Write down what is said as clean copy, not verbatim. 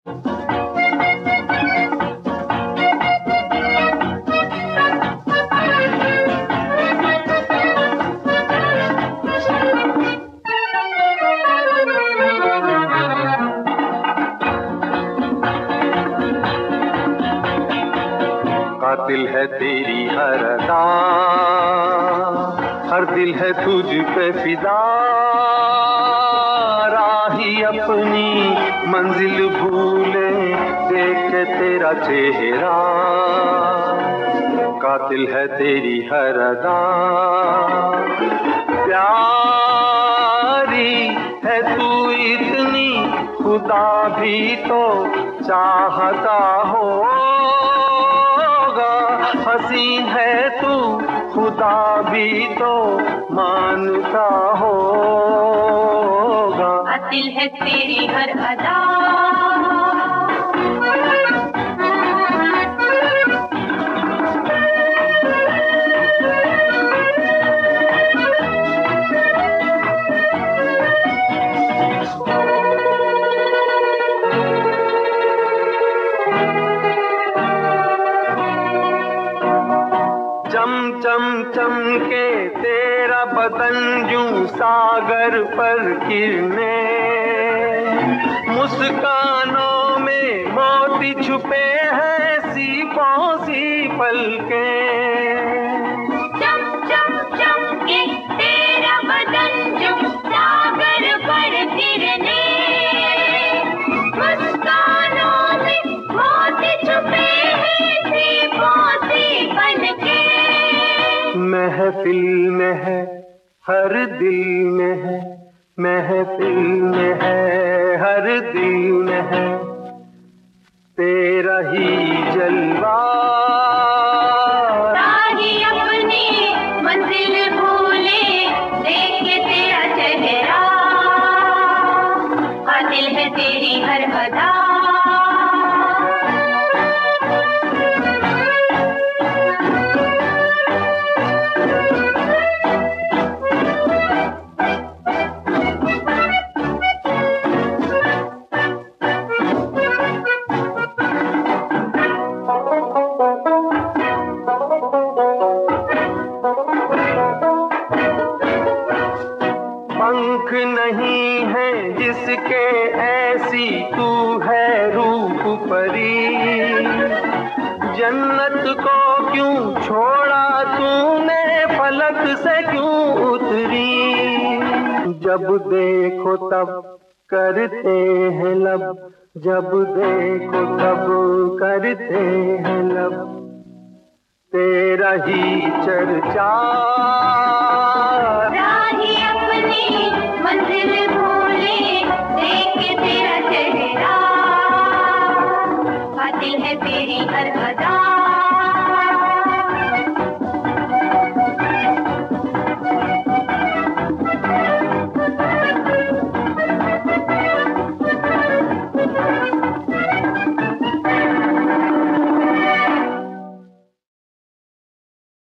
दिल है तेरी हर अदा, हर दिल है तुझ पे फिदा, राही अपनी मंजिल भूले देख के तेरा चेहरा। कातिल है तेरी हर अदा, प्यारी है तू इतनी, खुदा भी तो चाहता हो। हसीन है तू, खुदा भी तो मानता होगा। कातिल है तेरी हर अदा, चम चम चमके तेरा बदन यूं सागर पर किरणें, मुस्कानों में मोती छुपे हैं सीपों सी पलकें। चम चम चमके तेरा बदन यूं सागर पर किरणें, मुस्कानों में मोती छुपे हैं सीपों सी पलकें। महफिल में है हर दिल में है, महफिल में है हर दिल में है तेरा ही जलवा। राही अपनी मंजिल भूले देख के तेरा चेहरा। कातिल है तेरी हर अदा, पंख नहीं है जिसके ऐसी तू है रूप परी, जन्नत को क्यों छोड़ा तूने, फलक से क्यों उतरी। जब देखो तब करते हैं लब, जब देखो तब करते हैं लब तेरा ही चर्चा। मंजिल भूले देख के तेरा चेहरा। कातिल है तेरी हर अदा।